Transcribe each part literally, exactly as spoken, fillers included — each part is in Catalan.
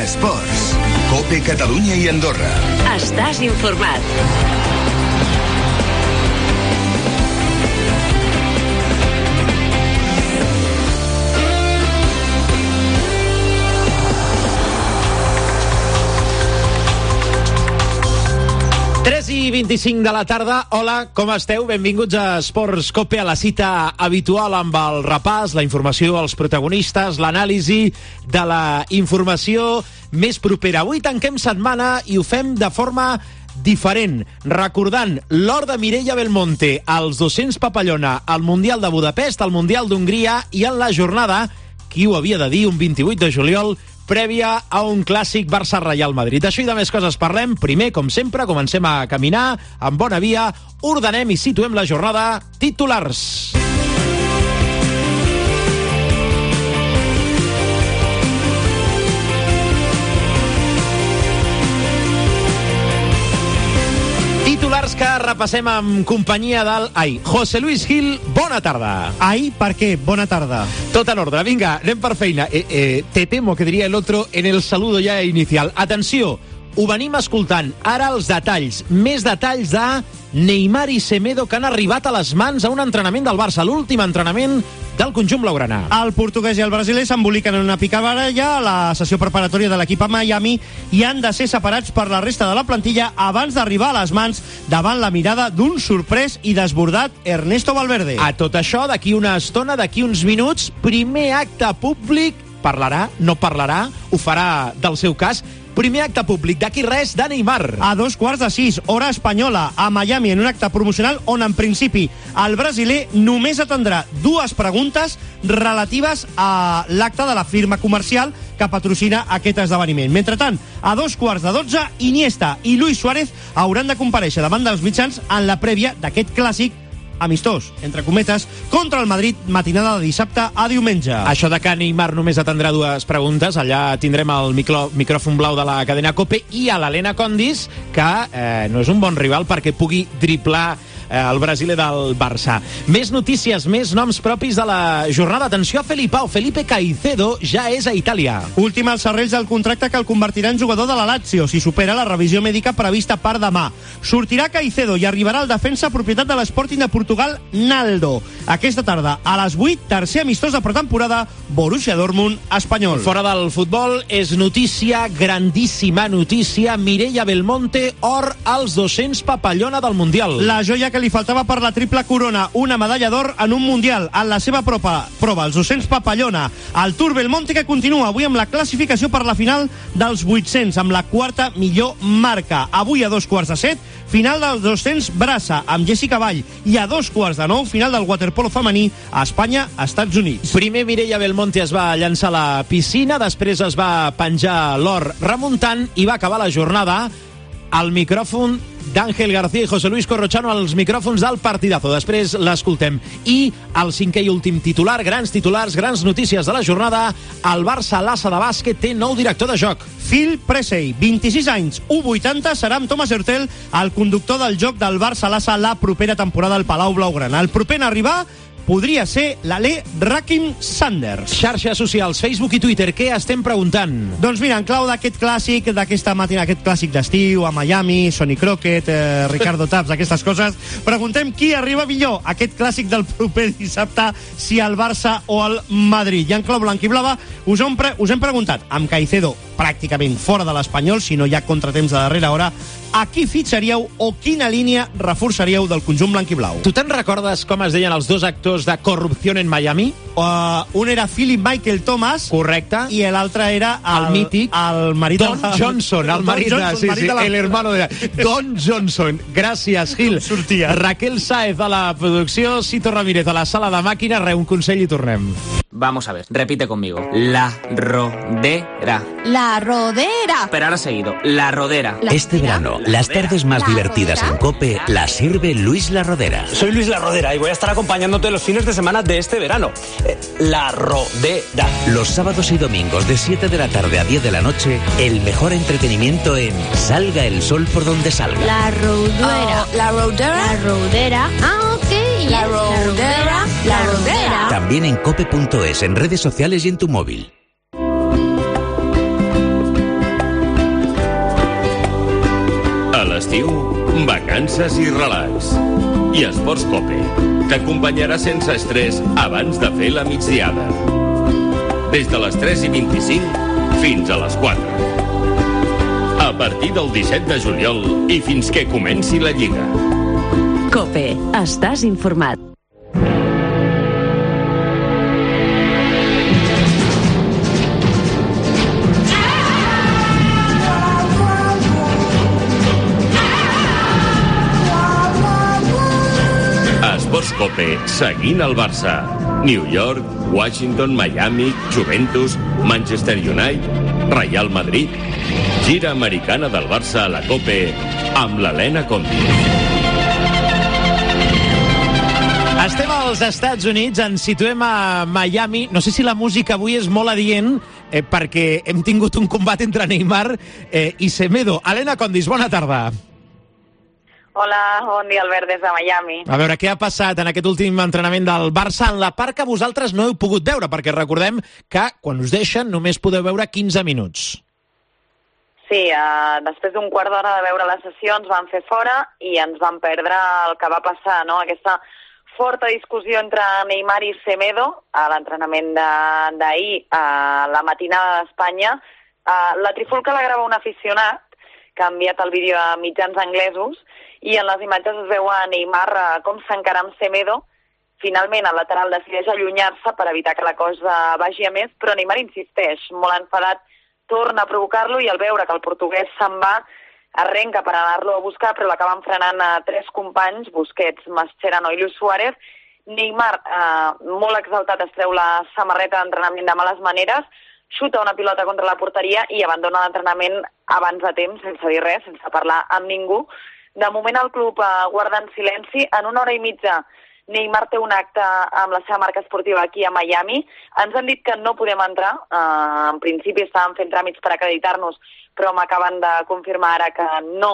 Esports. COPE Catalunya i Andorra. Estàs informat. tres i vint-i-cinc de la tarda. Hola, com esteu? Benvinguts a Esports COPE, a la cita habitual amb el repàs, la informació, els protagonistes, l'anàlisi de la informació més propera. Avui tanquem setmana i ho fem de forma diferent, recordant l'or de Mireia Belmonte, els dos-cents Papallona, el Mundial de Budapest, el Mundial d'Hongria i en la jornada, qui ho havia de dir, un vint-i-vuit de juliol, prèvia a un clàssic Barça-Reial Madrid. Això i de més coses parlem. Primer, com sempre, comencem a caminar amb bona via, ordenem i situem la jornada. Titulars. Titulars que repassem amb companyia del... Ai, José Luis Gil, bona tarda. Ai, per què? Bona tarda. Tot en ordre, vinga, anem per feina. Eh, eh, te temo, que diria el otro en el saludo ja inicial. Atenció, ho venim escoltant. Ara els detalls, més detalls de Neymar i Semedo, que han arribat a les mans a un entrenament del Barça, l'últim entrenament del conjunt blaugrana. El portuguès i el brasiler s'emboliquen en una picabaralla a la sessió preparatòria de l'equip a Miami i han de ser separats per la resta de la plantilla abans d'arribar a les mans davant la mirada d'un sorprès i desbordat Ernesto Valverde. A tot això, d'aquí una estona, d'aquí uns minuts, primer acte públic, parlarà, no parlarà, ho farà del seu cas. Primer acte públic, d'aquí res, de Neymar. A dos quarts de sis, hora espanyola, a Miami, en un acte promocional on, en principi, el brasiler només atendrà dues preguntes relatives a l'acte de la firma comercial que patrocina aquest esdeveniment. Mentrestant, a dos quarts de dotze, Iniesta i Luis Suárez hauran de comparèixer davant dels mitjans en la prèvia d'aquest clàssic amistós, entre cometes, contra el Madrid, matinada de dissabte a diumenge. Això de que Neymar només atendrà dues preguntes, allà tindrem el micro, micròfon blau de la cadena COPE i a l'Helena Condis, que eh, no és un bon rival perquè pugui driblar eh, el brasiler del Barça. Més notícies, més noms propis de la jornada. Atenció a Felipao, Felipe Caicedo ja és a Itàlia. Últim als serrells del contracte que el convertirà en jugador de la Lazio si supera la revisió mèdica prevista per demà. Sortirà Caicedo i arribarà el defensa propietat de l'Sporting de Portugal, Naldo. Aquesta tarda, a les vuit, tercer amistós de pretemporada, Borussia Dortmund, Espanyol. Fora del futbol, és notícia, grandíssima notícia, Mireia Belmonte, or als dos-cents Papallona del Mundial. La joia que li faltava per la triple corona, una medalla d'or en un Mundial, en la seva prova, prova els dos-cents Papallona. El Tour Belmonte que continua avui amb la classificació per la final dels vuit-cents, amb la quarta millor marca. Avui a dos quarts de set, final dels dos-cents Brassa, amb Jessica Vall, i a dos quarts de nou, final del waterpolo femení a Espanya, Estats Units. Primer Mireia Belmonte es va llançar a la piscina, després es va penjar l'or remuntant i va acabar la jornada al micròfon d'Àngel García i José Luis Corrochano, als micròfons del Partidazo. Després l'escoltem. I el cinquè i últim titular, grans titulars, grans notícies de la jornada. El Barça Lassa de bàsquet té nou director de joc. Phil Pressey, vint-i-sis anys, u vuitanta, serà amb Thomas Hurtel el conductor del joc del Barça Lassa la propera temporada al Palau Blaugrana. El proper en arribar podria ser l'Ale Rakim Sanders. Xarxes socials, Facebook i Twitter, què estem preguntant? Doncs mira, en clau d'aquest clàssic, d'aquesta matina, aquest clàssic d'estiu, a Miami, Sonny Crockett, eh, Ricardo Taps, aquestes coses, preguntem qui arriba millor aquest clàssic del proper dissabte, si el Barça o el Madrid. I en clau blanc i blava us hem, pre us hem preguntat, amb Caicedo pràcticament fora de l'Espanyol, si no hi ha contratemps de darrera hora, a qui fitxaríeu o quina línia reforçaríeu del conjunt blanc i blau? Tu te'n recordes com es deien els dos actors de Corrupció en Miami? Uh, un era Philip Michael Thomas. Correcte. I l'altre era el, el mític el marit Don de la... Johnson, el marit, Don de, Johnson, sí, marit sí, de la... el hermano de Don Johnson. Gràcies, Gil. Sortia. Raquel Sáez a la producció, Cito Ramírez a la sala de màquina. Re, un consell i tornem. Vamos a ver, repite conmigo. La rodera. La rodera. Pero ahora seguido, la rodera. La Este rodera. verano, las tardes más ¿La divertidas rodera? en COPE las sirve Luis La Rodera. Soy Luis La Rodera y voy a estar acompañándote los fines de semana de este verano. Eh, La Rodera. Los sábados y domingos de siete de la tarde a diez de la noche, el mejor entretenimiento en Salga el sol por donde salga. La rodera. Oh, la rodera. La rodera. Ah, ok. La yes, rodera. La rodera. También en cope punto es, en redes sociales y en tu móvil. estiu, vacances i relax. I Esports Cope t'acompanyarà sense estrès abans de fer la migdiada. Des de les tres i vint-i-cinc fins a les quatre. A partir del disset de juliol i fins que comenci la Lliga. Cope, estàs informat. Esports Cope, seguint el Barça. New York, Washington, Miami, Juventus, Manchester United, Real Madrid. Gira americana del Barça a la Cope amb l'Helena Condi. Estem als Estats Units, ens situem a Miami. No sé si la música avui és molt adient, eh, perquè hem tingut un combat entre Neymar eh, i Semedo. Helena Condis, bona tarda. Hola, bon dia, Albert, des de Miami. A veure, què ha passat en aquest últim entrenament del Barça en la part que vosaltres no heu pogut veure? Perquè recordem que quan us deixen només podeu veure quinze minuts. Sí, eh, després d'un quart d'hora de veure les sessions van fer fora i ens van perdre el que va passar, no? Aquesta forta discussió entre Neymar i Semedo a l'entrenament d'ahir a la matinada d'Espanya. Eh, la trifulca la grava un aficionat que ha enviat el vídeo a mitjans anglesos i en les imatges es veu a Neymar eh, com s'encara amb Semedo. Finalment, el lateral decideix allunyar-se per evitar que la cosa vagi a més, però Neymar insisteix, molt enfadat, torna a provocar-lo i al veure que el portuguès se'n va, arrenca per anar-lo a buscar, però l'acaben frenant a tres companys, Busquets, Mascherano i Luis Suárez. Neymar, eh, molt exaltat, es treu la samarreta d'entrenament de males maneres, xuta una pilota contra la porteria i abandona l'entrenament abans de temps, sense dir res, sense parlar amb ningú. De moment el club eh, guarda en silenci. En una hora i mitja Neymar té un acte amb la seva marca esportiva aquí a Miami. Ens han dit que no podem entrar. Eh, en principi estàvem fent tràmits per acreditar-nos, però m'acaben de confirmar ara que no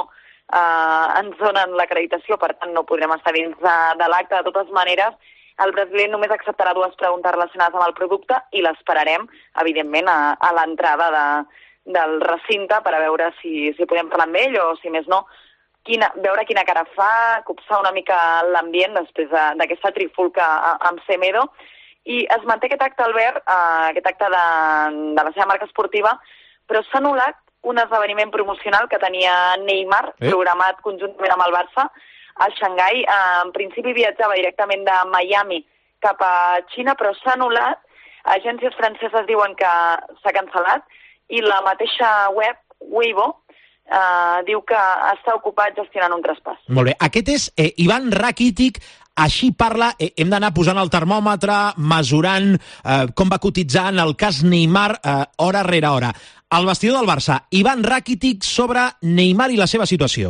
eh, ens donen l'acreditació, per tant no podrem estar dins de, de l'acte. De totes maneres, el brasiler només acceptarà dues preguntes relacionades amb el producte i l'esperarem, evidentment, a, a l'entrada de, del recinte per a veure si, si podem parlar amb ell o, si més no, Quina, veure quina cara fa, copsar una mica l'ambient després d'aquesta trifulca amb Semedo. I es manté aquest acte, Albert, eh, aquest acte de, de la seva marca esportiva, però s'ha anul·lat un esdeveniment promocional que tenia Neymar, eh? programat conjuntament amb el Barça, a Xangai. Eh, en principi viatjava directament de Miami cap a Xina, però s'ha anul·lat. Agències franceses diuen que s'ha cancel·lat i la mateixa web, Weibo, Uh, diu que està ocupat gestionant un traspàs. Molt bé. Aquest és eh, Ivan Rakitic, així parla, eh, hem d'anar posant el termòmetre, mesurant eh, com va cotitzar en el cas Neymar eh, hora rere hora. Al vestidor del Barça, Ivan Rakitic sobre Neymar i la seva situació.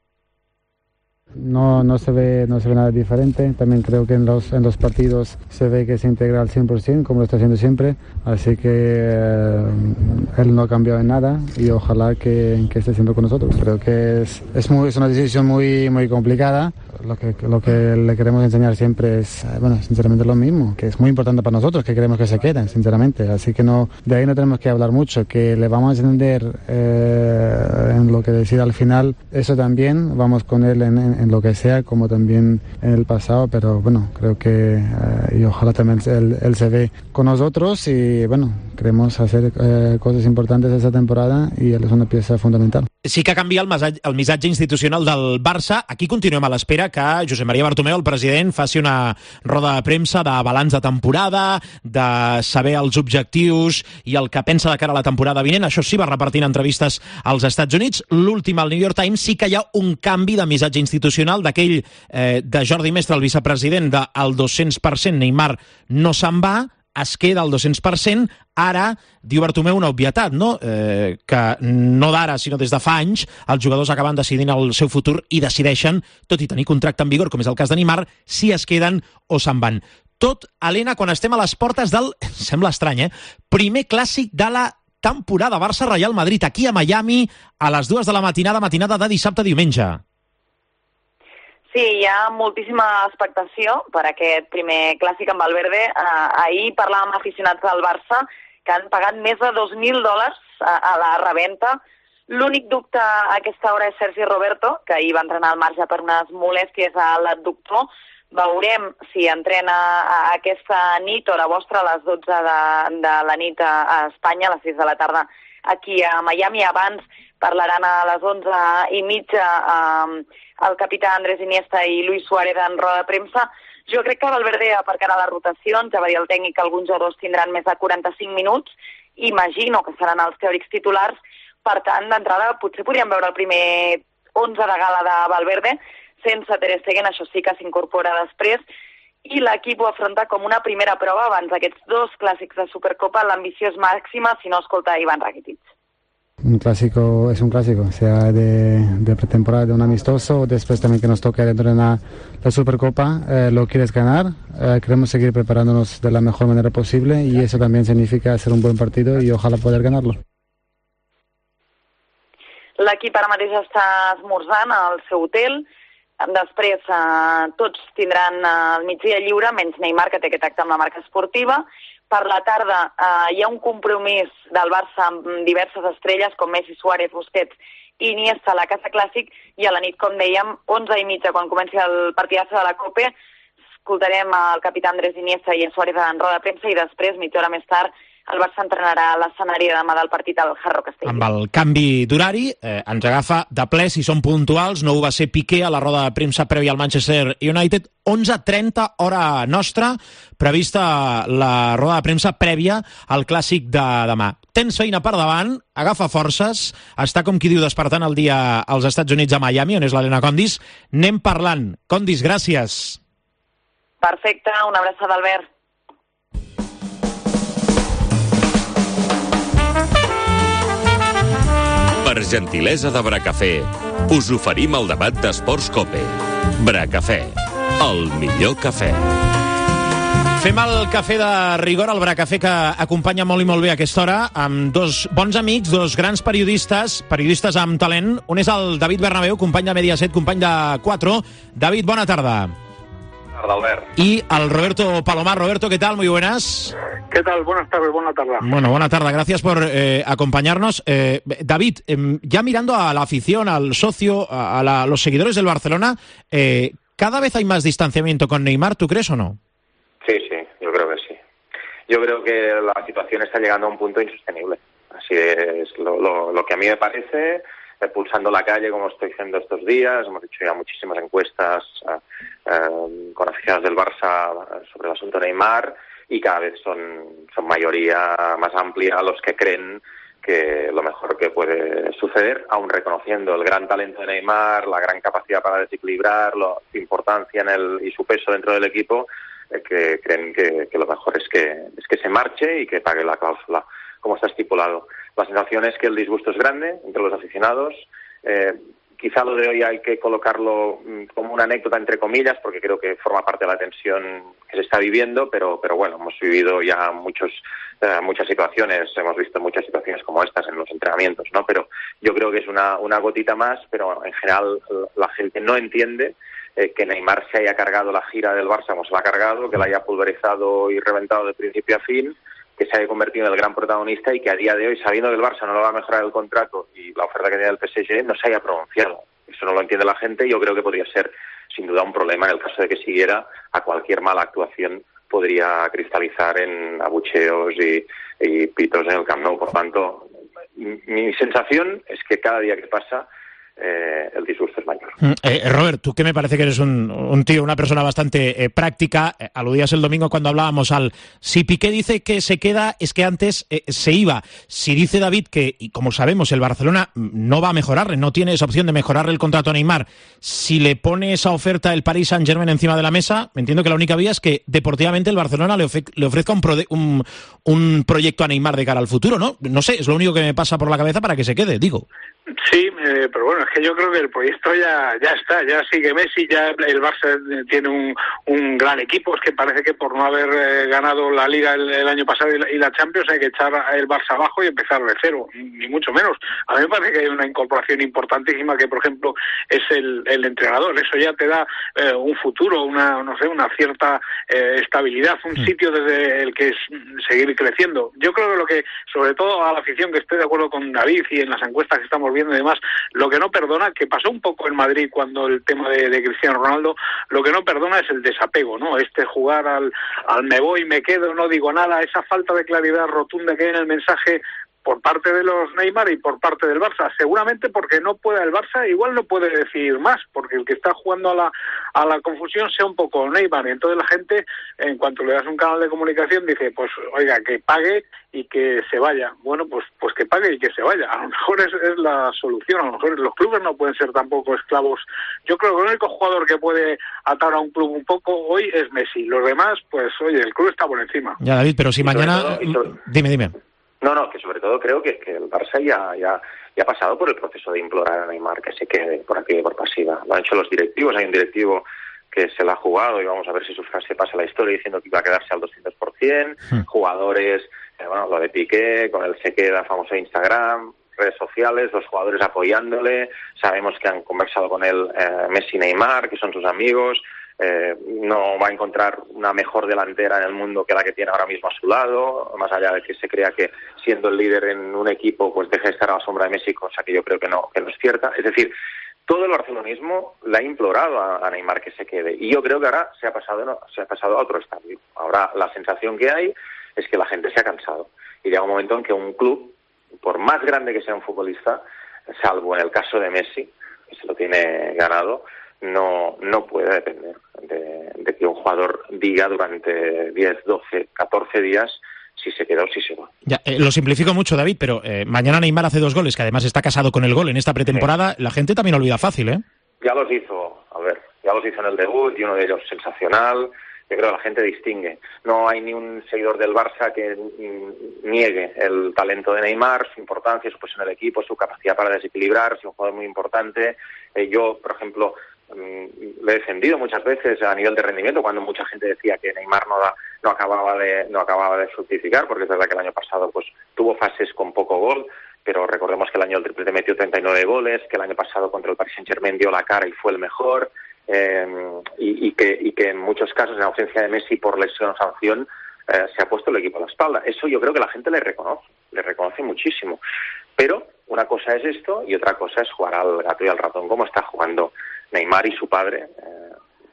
No, no se ve, no se ve nada diferente. También creo que en los, en los partidos se ve que se integra al cien por ciento, como lo está haciendo siempre. Así que eh, él no ha cambiado en nada y ojalá que, que esté siempre con nosotros. Creo que es, es, muy, es una decisión muy, muy complicada. Lo que, lo que le queremos enseñar siempre es, bueno, sinceramente lo mismo, que es muy importante para nosotros, que queremos que se queden, sinceramente. Así que no, de ahí no tenemos que hablar mucho, que le vamos a entender eh, en lo que decida al final. Eso también, vamos con él en, en, en lo que sea, como también en el pasado, pero bueno, creo que eh, y ojalá también él, él se ve con nosotros y bueno, queremos hacer eh, cosas importantes esta temporada y él es una pieza fundamental. Sí que canvia el missatge, el missatge institucional del Barça. Aquí continuem a l'espera que Josep Maria Bartomeu, el president, faci una roda de premsa de balanç de temporada, de saber els objectius i el que pensa de cara a la temporada vinent. Això sí, va repartint entrevistes als Estats Units. L'últim, al New York Times, sí que hi ha un canvi de missatge institucional d'aquell eh, de Jordi Mestre, el vicepresident, del dos-cents per cent Neymar no se'n va, es queda al dos-cents per cent. Ara, diu Bartomeu, una obvietat, no? Eh, que no d'ara, sinó des de fa anys, els jugadors acaben decidint el seu futur i decideixen, tot i tenir contracte en vigor, com és el cas de Neymar, si es queden o se'n van. Tot, Helena, quan estem a les portes del, sembla estrany, eh? primer clàssic de la temporada Barça-Real Madrid, aquí a Miami, a les dues de la matinada, matinada de dissabte a diumenge. Sí, hi ha moltíssima expectació per aquest primer clàssic amb Valverde. Uh, ahir parlàvem amb aficionats del Barça que han pagat més de dos mil dòlars a, a la reventa L'únic dubte a aquesta hora és Sergi Roberto, que ahir va entrenar al marge per unes molèsties a l'adductor. Veurem si entrena aquesta nit, hora vostra, a les dotze de, de la nit a, a Espanya, a les sis de la tarda aquí a Miami. Abans parlaran a les onze i mitja eh, el capità Andrés Iniesta i Luis Suárez en roda de premsa. Jo crec que Valverde aparcarà les rotacions, ja va dir el tècnic que alguns jugadors tindran més de quaranta-cinc minuts, imagino que seran els teòrics titulars. Per tant, d'entrada, potser podríem veure el primer onze de gala de Valverde, sense Ter Stegen, això sí que s'incorpora després, i l'equip ho afronta com una primera prova abans d'aquests dos clàssics de Supercopa. L'ambició és màxima, si no, escolta Iván Rakitic. Un clásico es un clásico, sea de, de pretemporada, de un amistoso, o después también que nos toque entrenar la Supercopa, eh, lo quieres ganar, eh, queremos seguir preparándonos de la mejor manera posible y eso también significa hacer un buen partido y ojalá poder ganarlo. L'equip ara mateix està esmorzant al seu hotel, després eh, tots tindran el migdia lliure, menys Neymar, que té aquest acte amb la marca esportiva. Per la tarda eh, hi ha un compromís del Barça amb diverses estrelles, com Messi, Suárez, Busquets i Iniesta a la Casa Clàssic, i a la nit, com dèiem, onze i mitja, quan comenci el partidazo de la Copa, escoltarem el capità Andrés Iniesta i a Suárez en roda de premsa, i després, mitja hora més tard, el Barça entrenarà a l'escenari de demà del partit al Hard Rock Stadium. Amb el canvi d'horari, eh, ens agafa de ple si som puntuals. No ho va ser Piqué a la roda de premsa prèvia al Manchester United. onze trenta, hora nostra, prevista la roda de premsa prèvia al clàssic de demà. Tens feina per davant, agafa forces, està com qui diu despertant el dia als Estats Units a Miami, on és l'Helena Condis. Anem parlant. Condis, gràcies. Perfecte, una abraçada, Albert. Per gentilesa de Bracafé, us oferim el debat d'Esports Cope. Bracafé, el millor cafè. Fem el cafè de rigor, el Bracafé, que acompanya molt i molt bé a aquesta hora, amb dos bons amics, dos grans periodistes, periodistes amb talent. Un és el David Bernabéu, company de Mediaset, company de quatre. David, bona tarda. Buenas tardes, Albert. Y al Roberto Palomar. Roberto, ¿qué tal? Muy buenas. ¿Qué tal? Buenas tardes, buena tarde. Bueno, buena tarde. Gracias por eh, acompañarnos. Eh, David, eh, ya mirando a la afición, al socio, a, a la, los seguidores del Barcelona, eh, ¿cada vez hay más distanciamiento con Neymar? ¿Tú crees o no? Sí, sí, yo creo que sí. Yo creo que la situación está llegando a un punto insostenible. Así es lo, lo, lo que a mí me parece. Pulsando la calle, como estoy haciendo estos días, hemos hecho ya muchísimas encuestas eh, eh, con aficionados del Barça sobre el asunto Neymar, y cada vez son, son mayoría más amplia los que creen que lo mejor que puede suceder, aun reconociendo el gran talento de Neymar, la gran capacidad para desequilibrar, la importancia en el, y su peso dentro del equipo, eh, que creen que, que lo mejor es que, es que se marche y que pague la cláusula, como está estipulado. La sensación es que el disgusto es grande entre los aficionados. Eh, quizá lo de hoy hay que colocarlo como una anécdota, entre comillas, porque creo que forma parte de la tensión que se está viviendo, pero, pero bueno, hemos vivido ya muchos, eh, muchas situaciones, hemos visto muchas situaciones como estas en los entrenamientos, ¿no? Pero yo creo que es una, una gotita más, pero en general la gente no entiende eh, que Neymar se haya cargado la gira del Barça como se la ha cargado, que la haya pulverizado y reventado de principio a fin, que se haya convertido en el gran protagonista y que a día de hoy, sabiendo que el Barça no le va a mejorar el contrato y la oferta que tiene el P S G, no se haya pronunciado. Eso no lo entiende la gente, y yo creo que podría ser sin duda un problema en el caso de que siguiera. A cualquier mala actuación podría cristalizar en abucheos y, y pitos en el Camp Nou. Por tanto, mi sensación es que cada día que pasa Eh, el disgusto es mayor. Eh, Robert, tú que me parece que eres un, un tío, una persona bastante eh, práctica, eh, aludías el domingo cuando hablábamos al si Piqué dice que se queda, es que antes eh, se iba. Si dice David que, y como sabemos, el Barcelona no va a mejorarle, no tiene esa opción de mejorarle el contrato a Neymar, si le pone esa oferta el Paris Saint-Germain encima de la mesa, me entiendo que la única vía es que deportivamente el Barcelona le, ofe le ofrezca un, pro un, un proyecto a Neymar de cara al futuro, ¿no? No sé, es lo único que me pasa por la cabeza para que se quede, digo. Sí, eh, pero bueno, es que yo creo que el proyecto ya ya está, ya sigue Messi, ya el Barça tiene un, un gran equipo. Es que parece que por no haber eh, ganado la Liga el, el año pasado y la, y la Champions hay que echar el Barça abajo y empezar de cero, ni mucho menos. A mí me parece que hay una incorporación importantísima que, por ejemplo, es el, el entrenador. Eso ya te da eh, un futuro, una no sé, una cierta eh, estabilidad, un sí. sitio desde el que es seguir creciendo. Yo creo que lo que, sobre todo a la afición, que estoy de acuerdo con David y en las encuestas que estamos viendo y demás, lo que no perdona, que pasó un poco en Madrid cuando el tema de, de Cristiano Ronaldo, lo que no perdona es el desapego, ¿no? Este jugar al, al me voy, me quedo, no digo nada, esa falta de claridad rotunda que hay en el mensaje por parte de los Neymar y por parte del Barça, seguramente porque no puede el Barça, igual no puede decir más, porque el que está jugando a la a la confusión sea un poco Neymar, y entonces la gente, en cuanto le das un canal de comunicación, dice, pues oiga, que pague y que se vaya. Bueno, pues pues que pague y que se vaya. A lo mejor es, es la solución, a lo mejor los clubes no pueden ser tampoco esclavos. Yo creo que el único jugador que puede atar a un club un poco hoy es Messi, los demás, pues oye, el club está por encima. Ya, David, pero si y mañana... Todo, sobre... Dime, dime. No, no, que sobre todo creo que, que el Barça ya, ya, ya ha pasado por el proceso de implorar a Neymar que se quede por aquí por pasiva. Lo han hecho los directivos, hay un directivo que se la ha jugado y vamos a ver si su frase pasa la historia diciendo que iba a quedarse al doscientos por ciento. Hmm. Jugadores, eh, bueno, lo de Piqué, con el se queda famoso de Instagram, redes sociales, los jugadores apoyándole. Sabemos que han conversado con él eh, Messi y Neymar, que son sus amigos. Eh, no va a encontrar una mejor delantera en el mundo que la que tiene ahora mismo a su lado, más allá de que se crea que siendo el líder en un equipo pues deje de estar a la sombra de Messi, cosa que yo creo que no, que no es cierta. Es decir, todo el barcelonismo le ha implorado a, a Neymar que se quede, y yo creo que ahora se ha pasado no, se ha pasado a otro estadio. Ahora la sensación que hay es que la gente se ha cansado y llega un momento en que un club, por más grande que sea un futbolista, salvo en el caso de Messi, que se lo tiene ganado, no no puede depender de, de que un jugador diga durante diez, doce, catorce días si se queda o si se va. Ya, eh, lo simplifico mucho, David, pero eh, mañana Neymar hace dos goles, que además está casado con el gol en esta pretemporada. Sí. La gente también olvida fácil, ¿eh? Ya los hizo, a ver, ya los hizo en el debut y uno de ellos sensacional. Yo creo que la gente distingue. No hay ni un seguidor del Barça que niegue el talento de Neymar, su importancia, su posición en el equipo, su capacidad para desequilibrar, es un jugador muy importante. Eh, yo, por ejemplo, le he defendido muchas veces a nivel de rendimiento cuando mucha gente decía que Neymar no da, no acababa de no acababa de fructificar, porque es verdad que el año pasado pues tuvo fases con poco gol, pero recordemos que el año del triplete metió treinta y nueve goles, que el año pasado contra el Paris Saint-Germain dio la cara y fue el mejor, eh, y, y que y que en muchos casos en ausencia de Messi por lesión o sanción eh, se ha puesto el equipo a la espalda. Eso yo creo que la gente le reconoce, le reconoce muchísimo. Pero una cosa es esto y otra cosa es jugar al gato y al ratón como está jugando Neymar y su padre, eh,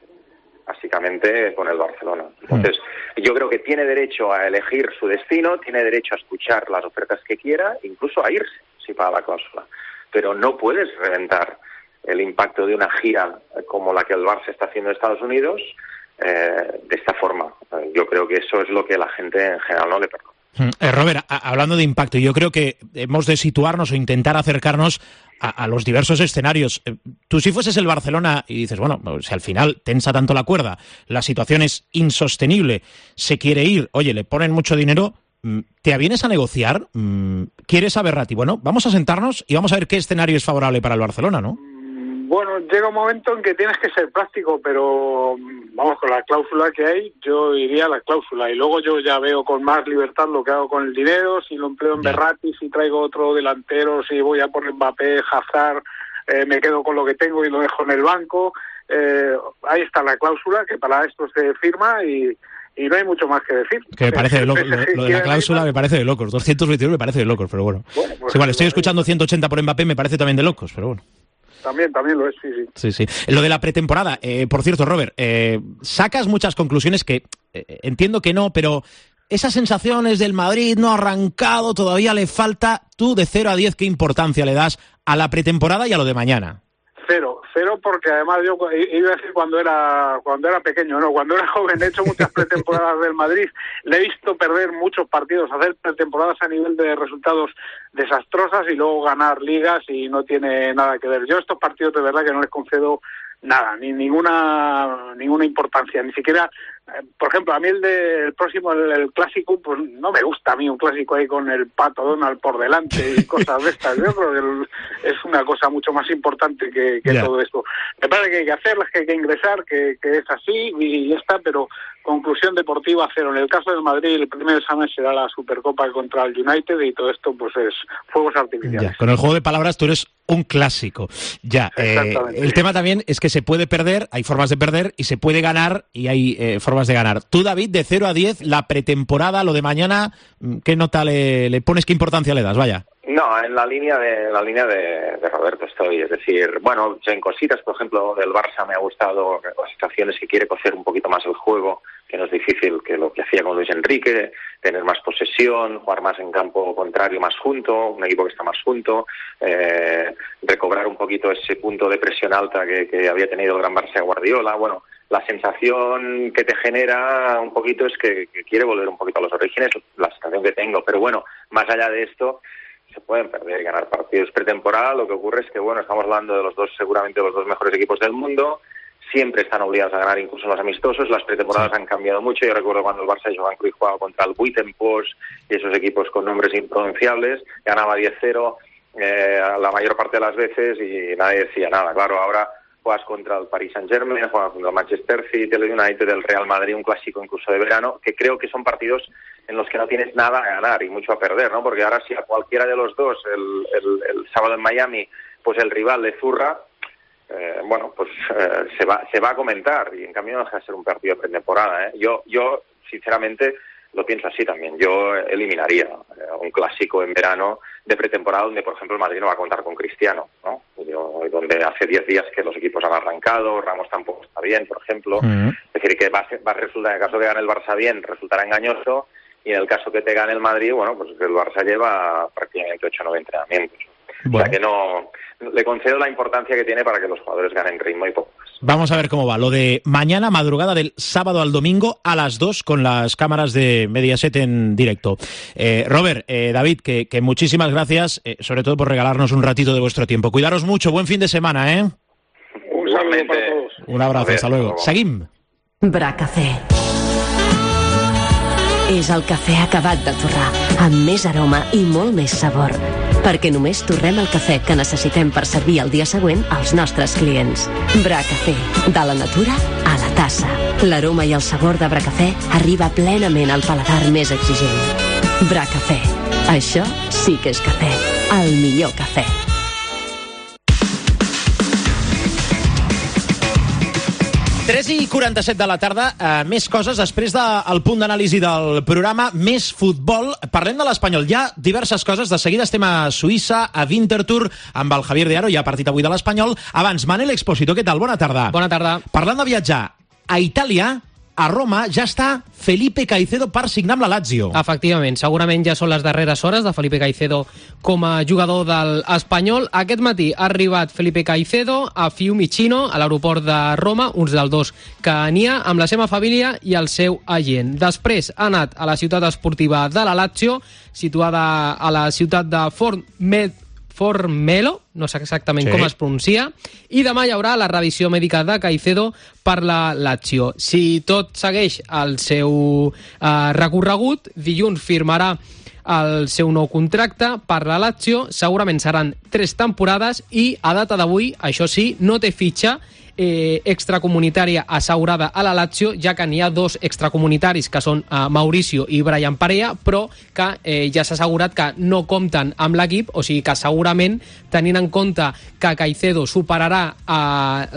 básicamente con el Barcelona. Entonces, yo creo que tiene derecho a elegir su destino, tiene derecho a escuchar las ofertas que quiera, incluso a irse, si paga la cláusula. Pero no puedes reventar el impacto de una gira como la que el Barça está haciendo en Estados Unidos eh, de esta forma. Yo creo que eso es lo que la gente en general no le perdona. Eh, Robert, a, hablando de impacto, yo creo que hemos de situarnos o intentar acercarnos a, a los diversos escenarios. Eh, tú si fueses el Barcelona y dices, bueno, si al final tensa tanto la cuerda, la situación es insostenible, se quiere ir, oye, le ponen mucho dinero, ¿te avienes a negociar? ¿Quieres a Verratti? Bueno, vamos a sentarnos y vamos a ver qué escenario es favorable para el Barcelona, ¿no? Bueno, llega un momento en que tienes que ser práctico, pero vamos, con la cláusula que hay, yo iría a la cláusula y luego yo ya veo con más libertad lo que hago con el dinero, si lo empleo en yeah. Verratti, si traigo otro delantero, si voy a por Mbappé, Hazard, eh, me quedo con lo que tengo y lo dejo en el banco. Eh, ahí está la cláusula, que para esto se firma y... Y no hay mucho más que decir. Que me parece de loco, lo, lo de la cláusula me parece de locos. doscientos veintiuno me parece de locos, pero bueno. bueno pues, sí, vale, estoy escuchando ciento ochenta por Mbappé, me parece también de locos, pero bueno. También, también lo es, sí, sí. Sí, sí. Lo de la pretemporada, eh, por cierto, Robert, eh, sacas muchas conclusiones que eh, entiendo que no, pero esas sensaciones del Madrid no ha arrancado, todavía le falta. Tú, de cero a diez, ¿qué importancia le das a la pretemporada y a lo de mañana? Cero, cero porque además yo iba a decir cuando era cuando era pequeño, no, cuando era joven he hecho muchas pretemporadas del Madrid, le he visto perder muchos partidos, hacer pretemporadas a nivel de resultados desastrosas y luego ganar ligas y no tiene nada que ver. Yo estos partidos de verdad que no les concedo nada, ni ninguna ninguna importancia, ni siquiera por ejemplo, a mí el del próximo, el, el clásico, pues no me gusta a mí un clásico ahí con el Pato Donald por delante y cosas de estas. Yo creo que el, es una cosa mucho más importante que, que yeah. todo esto. Me parece que hay que hacerlas, que hay que ingresar, que, que es así y ya está, pero conclusión deportiva cero. En el caso del Madrid, el primer examen será la Supercopa contra el United y todo esto pues es fuegos artificiales. Ya, con el juego de palabras tú eres un clásico. Ya, eh, el tema también es que se puede perder, hay formas de perder y se puede ganar y hay eh, formas de ganar. Tú, David, de cero a diez, la pretemporada, lo de mañana, ¿qué nota le, le pones, qué importancia le das? Vaya. No, en la línea de la línea de, de Roberto estoy, es decir, bueno, en cositas, por ejemplo, del Barça me ha gustado las situaciones que quiere cocer un poquito más el juego, que no es difícil que lo que hacía con Luis Enrique, tener más posesión, jugar más en campo contrario más junto, un equipo que está más junto, eh, recobrar un poquito ese punto de presión alta que, que había tenido el gran Barça de Guardiola. Bueno, la sensación que te genera un poquito es que, que quiere volver un poquito a los orígenes, la sensación que tengo, pero bueno, más allá de esto, se pueden perder y ganar partidos pretemporada. Lo que ocurre es que, bueno, estamos hablando de los dos, seguramente los dos mejores equipos del mundo, siempre están obligados a ganar, incluso los amistosos. Las pretemporadas sí. han cambiado mucho. Yo recuerdo cuando el Barça y Joan Cruyff jugaba contra el Buitenposch y esos equipos con nombres impronunciables, ganaba diez cero eh, la mayor parte de las veces y nadie decía nada. Claro, ahora juegas contra el Paris Saint-Germain, juegas contra el Manchester City, el United, el Real Madrid, un clásico incluso de verano, que creo que son partidos en los que no tienes nada a ganar y mucho a perder, ¿no? Porque ahora si a cualquiera de los dos, el, el, el sábado en Miami, pues el rival le zurra, eh, bueno, pues eh, se va se va a comentar y en cambio no deja de ser un partido de pretemporada, ¿eh? Yo, yo sinceramente, lo pienso así también. Yo eliminaría eh, un clásico en verano de pretemporada donde, por ejemplo, el Madrid no va a contar con Cristiano, ¿no? Yo, donde hace diez días que los equipos han arrancado, Ramos tampoco está bien, por ejemplo. Uh-huh. Es decir, que va a, va a resultar, en el caso que gane el Barça bien, resultará engañoso, y en el caso que te gane el Madrid, bueno, pues el Barça lleva prácticamente ocho o nueve entrenamientos. Bueno. O sea que no, le concedo la importancia que tiene para que los jugadores ganen ritmo y poco más. Vamos a ver cómo va. Lo de mañana, madrugada del sábado al domingo, a las dos, con las cámaras de Mediaset en directo. Eh, Robert, eh, David, que, que muchísimas gracias, eh, sobre todo por regalarnos un ratito de vuestro tiempo. Cuidaros mucho, buen fin de semana, ¿eh? Un saludo para todos. Un abrazo, hasta luego. Seguim. Bracafé. És el cafè acabat de torrar, amb més aroma i molt més sabor. Perquè només torrem el cafè que necessitem per servir el dia següent als nostres clients. Bracafé, de la natura a la tassa. L'aroma i el sabor de Bracafé arriba plenament al paladar més exigent. Bracafé, això sí que és cafè, el millor cafè. tres i quaranta-set de la tarda, eh, més coses després del punt d'anàlisi del programa, més futbol. Parlem de l'Espanyol, hi ha diverses coses, de seguida estem a Suïssa, a Winterthur, amb el Javier de Aro, hi ha partit avui de l'Espanyol. Abans, Manel Expósito, què tal? Bona tarda. Bona tarda. Parlant de viatjar, a Itàlia, a Roma, ja està Felipe Caicedo per signar amb la Lazio. Efectivament, segurament ja són les darreres hores de Felipe Caicedo com a jugador del Espanyol. Aquest matí ha arribat Felipe Caicedo a Fiumicino, a l'aeroport de Roma, uns dels dos que n'hi ha, amb la seva família i el seu agent. Després ha anat a la ciutat esportiva de la Lazio, situada a la ciutat de Formed Formelo, no sé exactament sí. com es pronuncia, i demà hi haurà la revisió mèdica de Caicedo per la Lazio. Si tot segueix el seu eh, recorregut, dilluns firmarà el seu nou contracte per la Lazio, segurament seran tres temporades i a data d'avui, això sí, no té fitxa eh, extracomunitària assegurada a la Lazio, ja que n'hi ha dos extracomunitaris que són eh, Mauricio i Brian Parea, però que eh, ja s'ha assegurat que no compten amb l'equip, o sigui que segurament, tenint en compte que Caicedo superarà eh,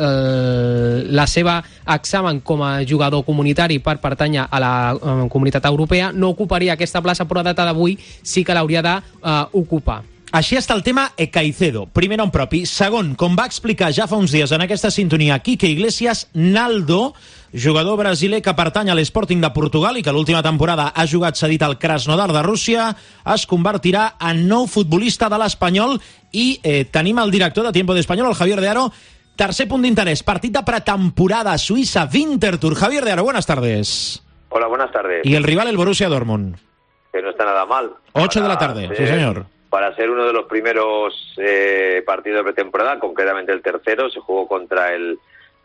eh, la seva examen com a jugador comunitari per pertànyer a la eh, comunitat europea, no ocuparia aquesta plaça, però a data d'avui sí que l'hauria d'ocupar. Eh, Així està el tema e Caicedo. Primer nom propi. Segon, com va explicar ja fa uns dies en aquesta sintonia Quique Iglesias, Naldo, jugador brasiler que pertany a l'Sporting de Portugal i que l'última temporada ha jugat cedit al Krasnodar de Rússia, es convertirà en nou futbolista de l'Espanyol i eh, tenim el director de Tiempo de Español, el Javier de Aro. Tercer punt d'interès, partit de pretemporada Suïssa, Winterthur. Javier de Aro, buenas tardes. Hola, buenas tardes. Y el rival, el Borussia Dortmund. Que no está nada mal. ocho de la tarde, ser, sí señor. Para ser uno de los primeros eh, partidos de pretemporada, concretamente el tercero, se jugó contra el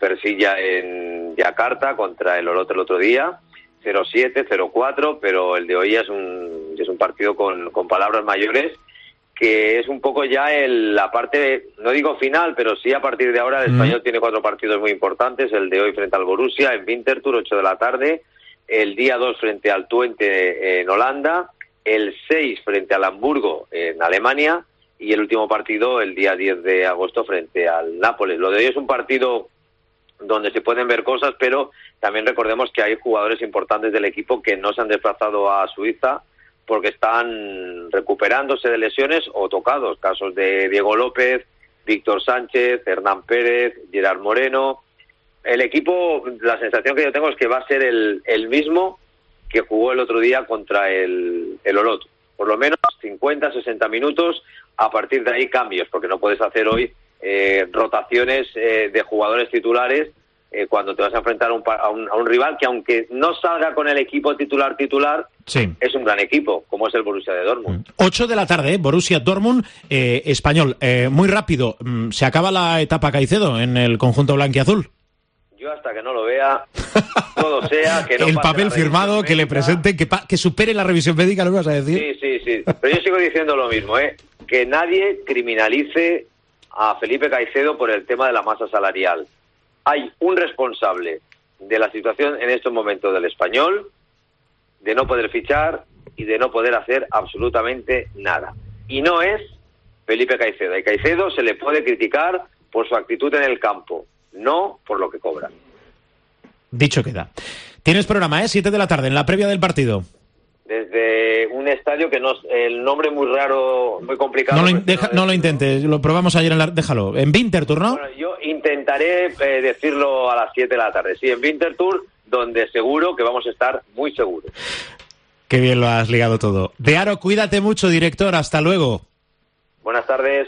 Persilla en Yakarta contra el Olot el otro día, cero siete, cero cuatro, pero el de hoy es un, es un partido con, con palabras mayores, que es un poco ya el, la parte, no digo final, pero sí a partir de ahora el mm. Español tiene cuatro partidos muy importantes, el de hoy frente al Borussia en Winterthur, ocho de la tarde, el día dos frente al Twente en Holanda, el seis frente al Hamburgo en Alemania y el último partido el día diez de agosto frente al Nápoles. Lo de hoy es un partido donde se pueden ver cosas, pero también recordemos que hay jugadores importantes del equipo que no se han desplazado a Suiza porque están recuperándose de lesiones o tocados. Casos de Diego López, Víctor Sánchez, Hernán Pérez, Gerard Moreno. El equipo, la sensación que yo tengo es que va a ser el, el mismo que jugó el otro día contra el, el Olot. Por lo menos cincuenta, sesenta minutos, a partir de ahí cambios, porque no puedes hacer hoy eh, rotaciones eh, de jugadores titulares eh, cuando te vas a enfrentar a un, a, un, a un rival que, aunque no salga con el equipo titular titular, sí, es un gran equipo, como es el Borussia de Dortmund. ocho de la tarde, ¿eh? Borussia Dortmund, eh, español. Eh, muy rápido, ¿se acaba la etapa Caicedo en el conjunto blanquiazul? Yo hasta que no lo vea, todo sea que no el papel firmado, médica, que le presente, que, pa- que supere la revisión médica, ¿lo vas a decir? Sí, sí, sí. Pero yo sigo diciendo lo mismo, ¿eh? Que nadie criminalice a Felipe Caicedo por el tema de la masa salarial. Hay un responsable de la situación en estos momentos del Español, de no poder fichar y de no poder hacer absolutamente nada. Y no es Felipe Caicedo. A Caicedo se le puede criticar por su actitud en el campo, no por lo que cobra. Dicho queda. Tienes programa, ¿eh? siete de la tarde, en la previa del partido. Desde un estadio que no es el nombre muy raro, muy complicado. No lo, in- deja, no lo intentes, lo probamos ayer en la... Déjalo. En Winterthur, ¿no? Bueno, yo intentaré eh, decirlo a las siete de la tarde. Sí, en Winterthur, donde seguro que vamos a estar muy seguros. Qué bien lo has ligado todo. De Aro, cuídate mucho, director. Hasta luego. Buenas tardes.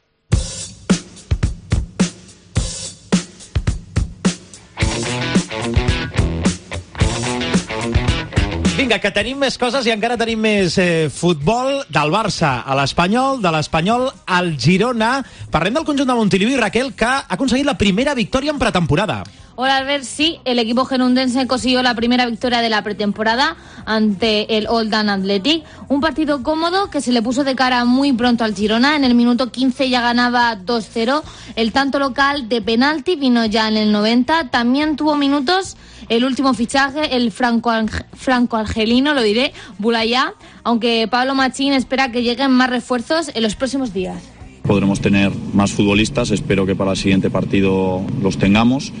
Vinga, que tenim més coses i encara tenim més eh, futbol del Barça a l'Espanyol, de l'Espanyol al Girona. Parlem del conjunt de Montilivi, Raquel, que ha aconseguit la primera victòria en pretemporada. Hola Albert, sí, el equipo gerundense consiguió la primera victoria de la pretemporada ante el Oldham Athletic, un partido cómodo que se le puso de cara muy pronto al Girona. En el minuto quince ya ganaba dos cero, el tanto local de penalti vino ya en el noventa, también tuvo minutos el último fichaje, el franco-argelino, lo diré, Boulaye, aunque Pablo Machín espera que lleguen más refuerzos en los próximos días. Podremos tener más futbolistas, espero que para el siguiente partido los tengamos,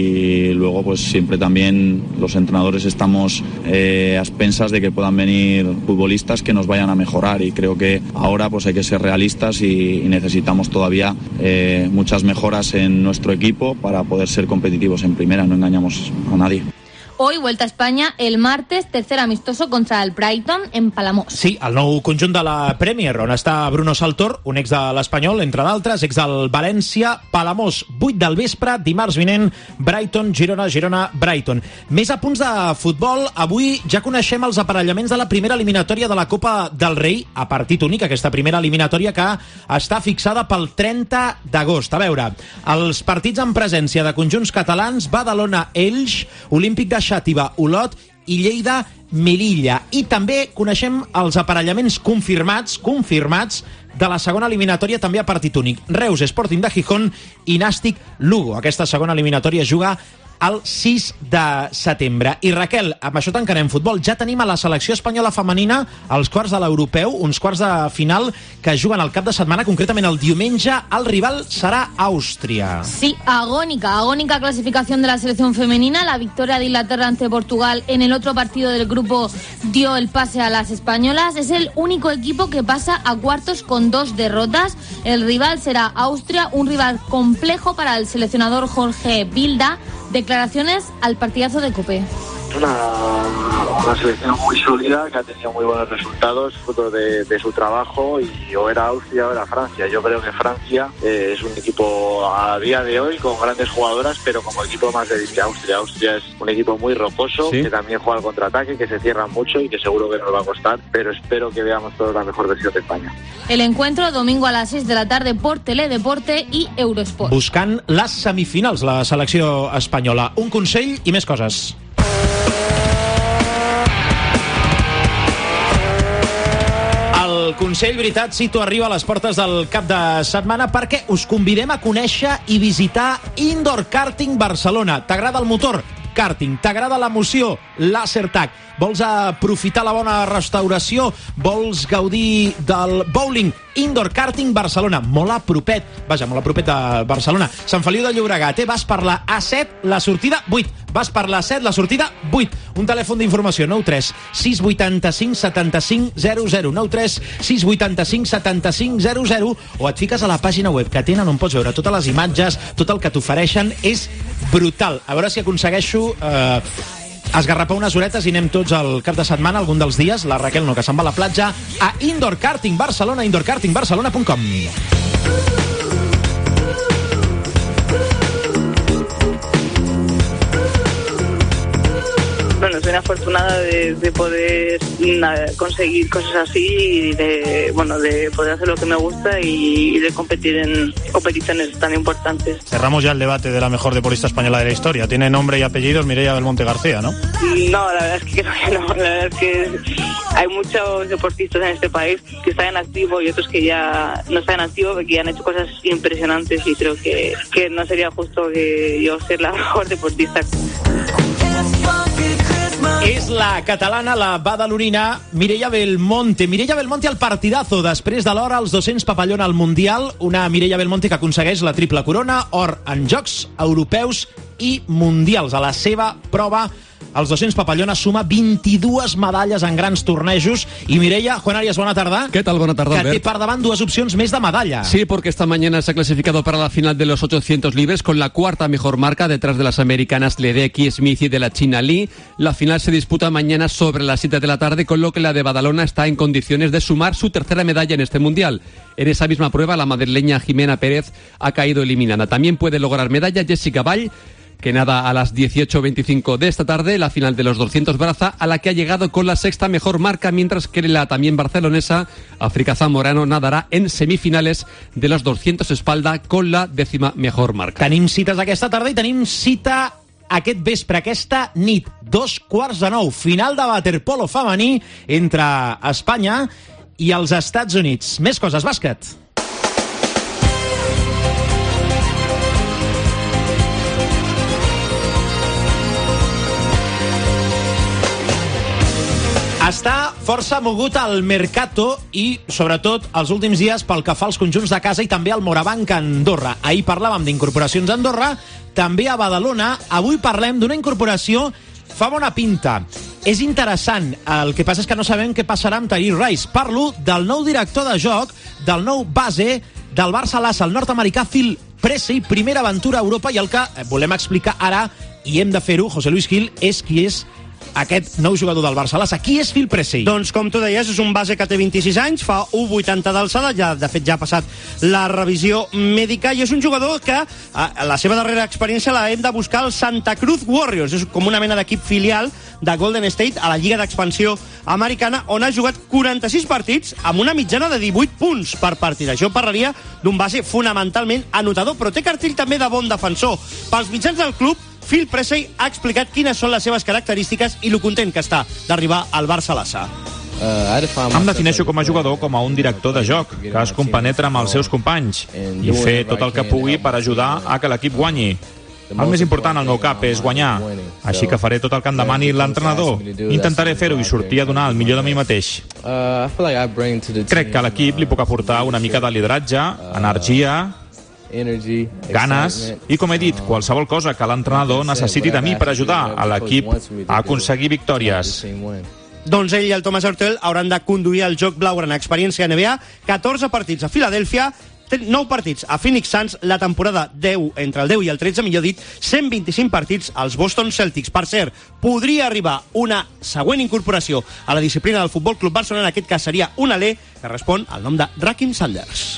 y luego pues siempre también los entrenadores estamos eh, a expensas de que puedan venir futbolistas que nos vayan a mejorar, y creo que ahora pues hay que ser realistas y, y necesitamos todavía eh, muchas mejoras en nuestro equipo para poder ser competitivos en primera, no engañamos a nadie. Hoy, vuelta a España, el martes, tercer amistoso contra el Brighton en Palamós. Sí, el nou conjunt de la Premier, on està Bruno Saltor, un ex de l'Espanyol, entre d'altres, ex del València, Palamós, vuit del vespre, dimarts vinent, Brighton, Girona, Girona, Brighton. Més a punts de futbol, avui ja coneixem els aparellaments de la primera eliminatòria de la Copa del Rei, a partit únic, aquesta primera eliminatòria que està fixada pel trenta d'agost. A veure, els partits en presència de conjunts catalans, Badalona, Elx, Olímpic de Xàtiva, Olot i Lleida, Melilla. I també coneixem els aparellaments confirmats, confirmats de la segona eliminatòria també a partit únic. Reus, Sporting de Gijón i Nàstic, Lugo. Aquesta segona eliminatòria juga el sis de setembre. I Raquel, amb això tancarem futbol. Ja tenim a la selecció espanyola femenina els quarts de l'europeu, uns quarts de final que juguen al cap de setmana, concretament el diumenge. El rival serà Àustria. Sí, agónica, agónica clasificación de la selección femenina. La victoria de Inglaterra ante Portugal en el otro partido del grupo dio el pase a las españolas. Es el único equipo que pasa a cuartos con dos derrotas. El rival será Austria, un rival complejo para el seleccionador Jorge Vilda. Declaraciones al partidazo de COPE. una, una selección muy sólida que ha tenido muy buenos resultados fruto de, de su trabajo, y o era Austria o era Francia. Yo creo que Francia eh, es un equipo a día de hoy con grandes jugadoras, pero como equipo más débil que Austria. Austria es un equipo muy rocoso, ¿sí?, que también juega al contraataque, que se cierra mucho y que seguro que nos va a costar, pero espero que veamos toda la mejor versión de España. El encuentro domingo a las seis de la tarde por Teledeporte i Eurosport. Buscant les semifinals, la selecció espanyola. Un consell i més coses. El consell, veritat, Cito, arriba a les portes del cap de setmana perquè us convidem a conèixer i visitar Indoor Karting Barcelona. T'agrada el motor? Karting. T'agrada l'emoció? Lasertag. Vols aprofitar la bona restauració? Vols gaudir del bowling? Indoor Karting Barcelona. Molt a propet. Vaja, molt a propet de Barcelona. Sant Feliu de Llobregat, eh? Vas per la A set, la sortida vuit. Vas per la set, la sortida vuit. Un telèfon d'informació, nou tres sis vuitanta-cinc setanta-cinc zero zero, nou tres sis vuitanta-cinc setanta-cinc zero zero, o et fiques a la pàgina web que tenen on pots veure totes les imatges, tot el que t'ofereixen. És brutal. A veure si aconsegueixo eh, esgarrapar unes horetes i anem tots el cap de setmana, algun dels dies, la Raquel no, que se'n va a la platja, a Indoor Karting Barcelona, indoor karting barcelona punt com. Bueno, soy una afortunada de, de poder nada, conseguir cosas así y de, bueno, de poder hacer lo que me gusta y, y de competir en competiciones tan importantes. Cerramos ya el debate de la mejor deportista española de la historia. Tiene nombre y apellidos Mireia Belmonte García, ¿no? No, la verdad es que creo que no. La verdad es que hay muchos deportistas en este país que están en activo y otros que ya no están en activo, que han hecho cosas impresionantes, y creo que, que no sería justo que yo sea la mejor deportista. És la catalana, la badalonina Mireia Belmonte. Mireia Belmonte al partidazo, després de l'or als dos-cents papallona al Mundial. Una Mireia Belmonte que aconsegueix la triple corona, or en Jocs Europeus i Mundials. A la seva prova, als dos-cents papallona, suma vint-i-dues medalles en grans tornejos. Y Mireia, Juan Arias, buena tarde. ¿Qué tal? Buena tarde, que Albert. té per davant dues opcions més de medalla. Sí, porque esta mañana se ha clasificado para la final de los ochocientos libres con la cuarta mejor marca detrás de las americanas Ledecky, Smith y de la china Lee. La final se disputa mañana sobre las siete de la tarde, con lo que la de Badalona está en condiciones de sumar su tercera medalla en este mundial. En esa misma prueba, la madrileña Jimena Pérez ha caído eliminada. También puede lograr medalla Jessica Vall, que nada a las dieciocho veinticinco de esta tarde, la final de los doscientos braza, a la que ha llegado con la sexta mejor marca, mientras que la también barcelonesa África Zamorano nadarà en semifinales de los doscientos espalda con la décima mejor marca. Tenim cites aquesta tarda i tenim cita aquest vespre, aquesta nit, dos quarts de nou, final de waterpolo femení entre Espanya i els Estats Units. Més coses, bàsquet. Està força mogut al Mercato i, sobretot, els últims dies pel que fa als conjunts de casa i també al Morabanc a Andorra. Ahir parlàvem d'incorporacions a Andorra, també a Badalona. Avui parlem d'una incorporació fa bona pinta. És interessant, el que passa és que no sabem què passarà amb Tyrese Rice. Parlo del nou director de joc, del nou base del Barça Lassa, el nord-americà Phil Pressey, primera aventura a Europa, i el que volem explicar ara, i hem de fer-ho, José Luis Gil, és qui és aquest nou jugador del Barça Lassa. Qui és Phil Pressey? Doncs com tu deies, és un base que té vint-i-sis anys, fa u vuitanta d'alçada, ja, de fet ja ha passat la revisió mèdica, i és un jugador que a, a la seva darrera experiència la hem de buscar al Santa Cruz Warriors. És com una mena d'equip filial de Golden State a la Lliga d'Expansió Americana, on ha jugat quaranta-sis partits amb una mitjana de divuit punts per partit. Això parlaria d'un base fonamentalment anotador, però té cartell també de bon defensor. Pels mitjans del club, Phil Pressey ha explicat quines són les seves característiques i lo content que està d'arribar al Barça Lassa. Em defineixo com a jugador com a un director de joc, que es compenetra amb els seus companys i fer tot el que pugui per ajudar a que l'equip guanyi. El més important al meu cap és guanyar, així que faré tot el que em demani l'entrenador. Intentaré fer-ho i sortir a donar el millor de mi mateix. Crec que a l'equip li puc aportar una mica de lideratge, energia, ganes i, com he dit, qualsevol cosa que l'entrenador necessiti de mi per ajudar a l'equip a aconseguir victòries. Doncs ell i el Thomas Hurtel hauran de conduir el joc blaugrana. Experiència N B A, catorze partits a Filadèlfia nou partits a Phoenix Suns, la temporada deu, entre el deu i el tretze, millor dit, cent vint-i-cinc partits als Boston Celtics. Per cert, podria arribar una següent incorporació a la disciplina del Futbol Club Barcelona, en aquest cas seria un alè que respon al nom de Rakim Sanders.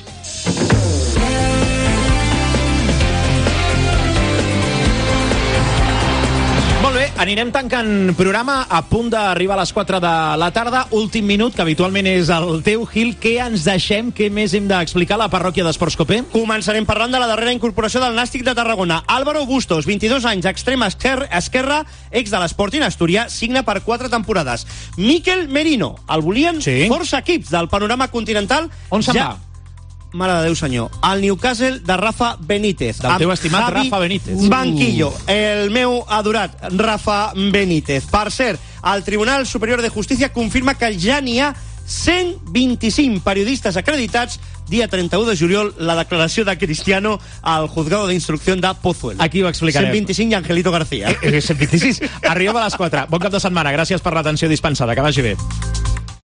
Molt bé, anirem tancant programa, a punt d'arribar a les quatre de la tarda. Últim minut, que habitualment és el teu, Gil. Què ens deixem? Què més hem d'explicar a la parròquia d'Esports Copé? Començarem parlant de la darrera incorporació del Nàstic de Tarragona. Álvaro Bustos, vint-i-dos anys, extrema esquer esquerra, ex de l'Sporting Astúria, signa per quatre temporades. Miquel Merino, el volien sí. força equips del panorama continental. On se'n ja... va? Mare de Déu, senyor. El Newcastle de Rafa Benítez. Del teu estimat Javi Rafa Benítez. Banquillo, el meu adorat Rafa Benítez. Per cert, el Tribunal Superior de Justícia confirma que ja n'hi ha cent vint-i-cinc periodistes acreditats. Dia trenta-u de juliol, la declaració de Cristiano al juzgado d'instrucció de Pozuelo. Aquí ho explicarem. cent vint-i-cinc i Angelito García. Eh, cent vint-i-sis. Arribem a les quatre. Bon cap de setmana. Gràcies per l'atenció dispensada. Que vagi bé.